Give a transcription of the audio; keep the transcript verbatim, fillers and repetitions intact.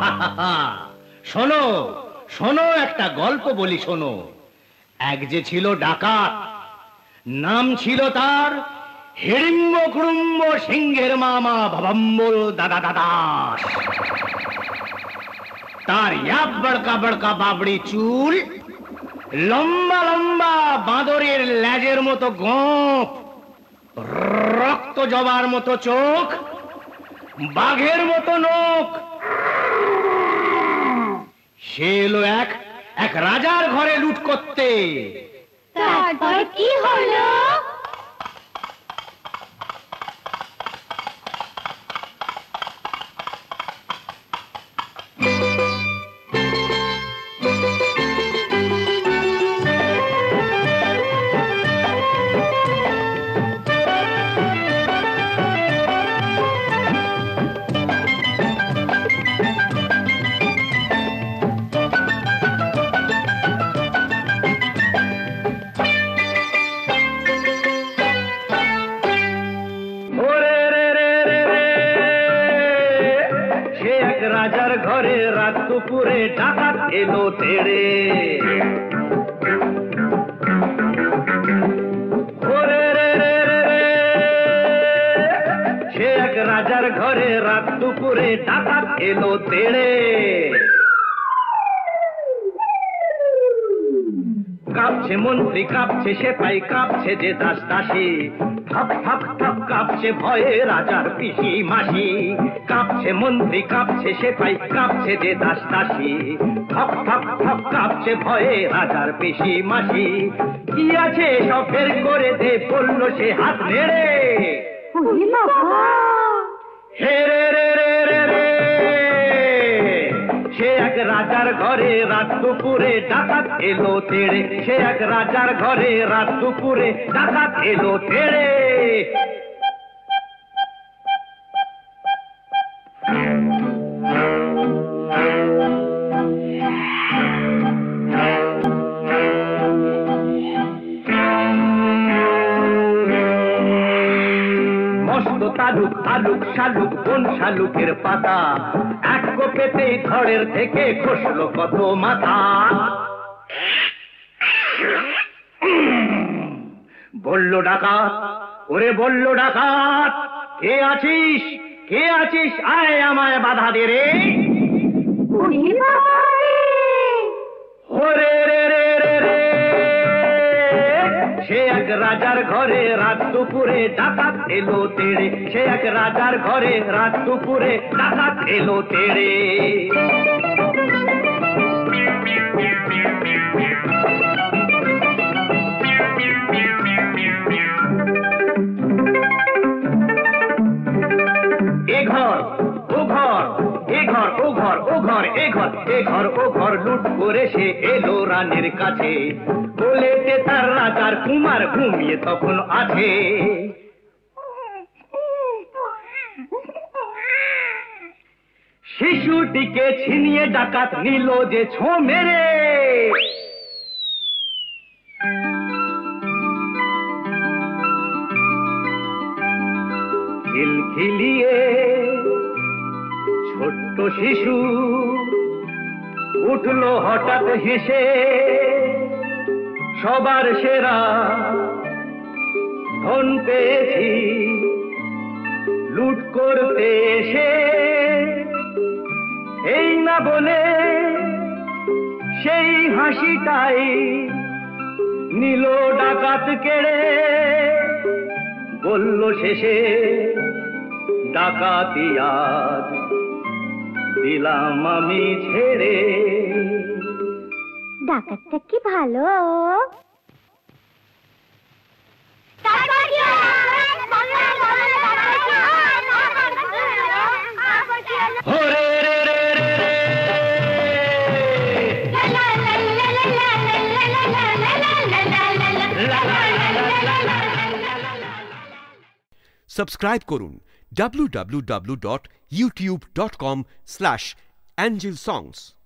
শোনো শোনো, একটা গল্প বলি শোনো। এক যে ছিল ডাকাত, নাম ছিল তার হিড়িম্ব কুড়ুম্ব সিংহের মামা ভবম্বল দাদা দাদাস। তার ইয়াব বড়কা বড়কা বাবড়ি চুল, লম্বা লম্বা বাঁদরের লেজের মতো গোঁফ, রক্ত জবার মতো চোখ, বাঘের মতো নখ। সে এলো এক এক রাজার ঘরে লুট করতে। তারপর কি হলো? রাজার ঘরে রাত দুপুরে ডাকাত এলো তেড়ে। সে এক রাজার ঘরে রাত দুপুরে ডাকাত এলো তেড়ে। কাঁপছে মন্ত্রী, কাঁপছে সেপাই, কাঁপছে যে দাস দাসী, থপ থপ থপ কাঁপছে ভয়ে রাজার পিসি মাসি। কাঁপছে মন্ত্রী, কাঁপছে সেপাই, কাঁপছে যে দাস দাসী, থপ থপ থপ কাঁপছে ভয়ে রাজার পিসি মাসি। কি আছে সব বের করে দে, বললো সে হাত নেড়ে। হে রে রে রে রে রে, সে এক রাজার ঘরে রাত দুপুরে ডাকাত এলো তেড়ে। সে এক রাজার ঘরে রাত দুপুরে ডাকাত এলো তেড়ে। মস্ত তালুক আলুক শালুক কোন শালুকের পাতা, এক কোপেতেই ধড়ের থেকে খসলো কত মাথা। বললো ডাকাত, ওরে বললো ডাকাত, কে আছিস কে আছিস, আয় আমায় বাধা দে রে। ওরে রে রে রে রে, সে এক রাজার ঘরে রাত দুপুরে ডাকাত এলো তেড়ে। সে এক রাজার ঘরে রাত দুপুরে ডাকাত এলো তেড়ে। এ ঘর ও ঘর, এ ঘর ও ঘর, ও ঘর এ ঘর, এ ঘর ও ঘর লুট করে সে এলো রানীর কাছে। বলেতে তার রাজার কুমার ঘুমিয়ে তখন আছে। শিশুটিকে ছিনিয়ে ডাকাত নিল যে ছো মেরে। খিলখিলিয়ে ছোট্ট শিশু উঠলো হঠাৎ হেসে। সবার সেরা ধন পেয়েছি লুট করতে এসে। এই না বলে সেই হাসিটাই নিল ডাকাত কেড়ে। বলল শেষে ডাকাতি আজ দিলাম আমি ছেড়ে। ডাকাতটা কি ভালো। সাবস্ক্রাইব করুন W W W dot YouTube dot com slash angel সংস।